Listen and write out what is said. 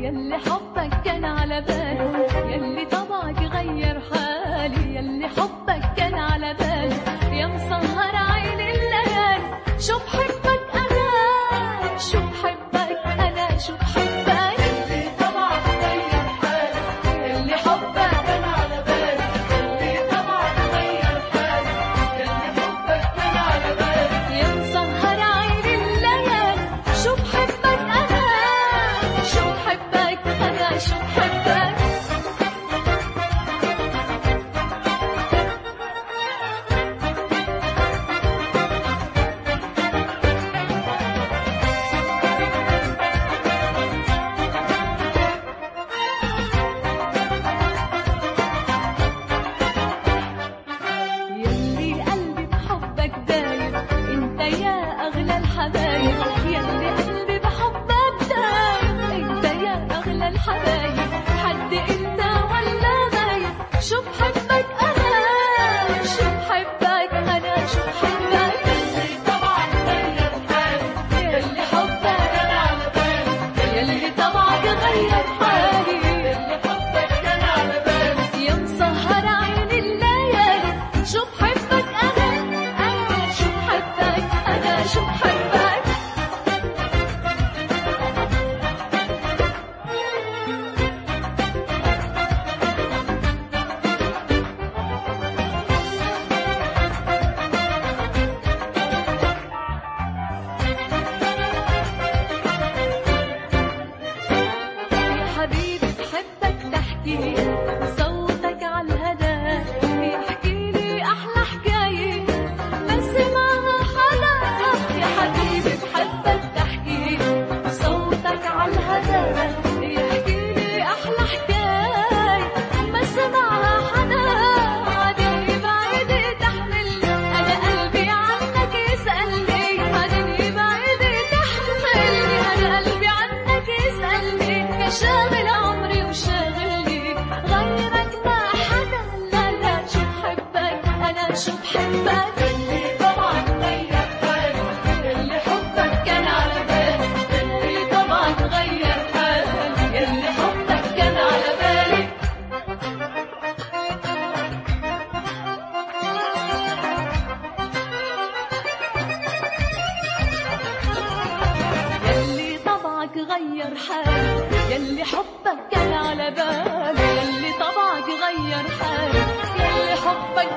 يلي حبك كان على بالي، يلي طبعك غير حالي، يلي حبك كان على بالي، يا مسهر عين الليالي. شو بحبك أنا، شو بحبك أنا، شو بحبك، يلي طبعك غير حالي، يلي حبك كان على بالي، يلي طبعك غير حالي، يلي حبك كان على بالي، يا مسهر عين الليالي. شو بحبك أنا، شو بحبك أنا، شو بحبك. يلي قلبي بحبك دايب، انت يا اغلى الحبايب، يلي قلبي بحبك دايب، انت يا اغلى الحبايب. حد انت ولا غايب، شو بحبك انا، شو بحبك انا، شو بحبك، يلي طبعك غير حالي، يلي حبك كان على بالي، يلي طبعك غير حالي، يلي حبك كان على بالي، يا مسهر عين الليالي. شو بحبك أنا، أنا شو بحبك أنا، شو بحبك. يا حبيبي بحبك تحكي صوتك عالهدى، بيحكي لي أحلى حكاية ما سمعها حدا. يا حبيبي بحبك تحكي صوتك عالهدى، بيحكي لي أحلى حكاية ما سمعها حدا. عدني بعيدة تحملني، أنا قلبي عنك يسألني، عدني بعيدة تحملني، أنا قلبي عنك يسألني. يا شاغل عمري وشاغلني غيرك ما حدا، لا لا. شو بحبك أنا، شو بحبك، يلي طبعك غير حالي، يلي حبك كان على بالي، يلي طبعك غير حالي، يلي حبك كان على بالي. يلي طبعك غير حالي، يلي حبك كان على بالي، يلي طبعك غير حالي، يلي حبك